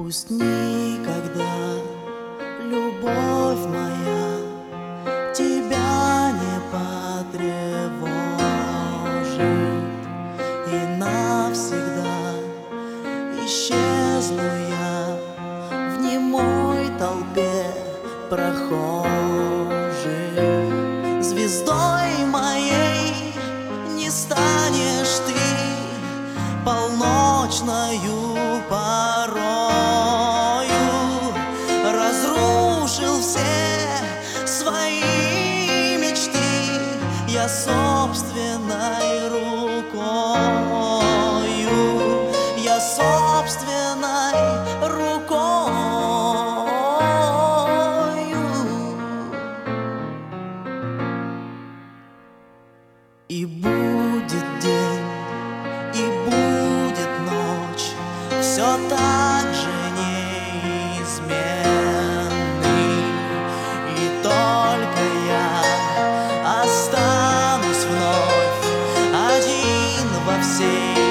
Пусть никогда, любовь моя, тебя не потревожит, и навсегда исчезну я в немой толпе прохожих. Звездой моей не станешь ты полночною порою. Разрушил все свои мечты я собственной рукою, я собственной рукою. И будет день, и будет ночь, все так же неизменный, и только я останусь вновь один во всей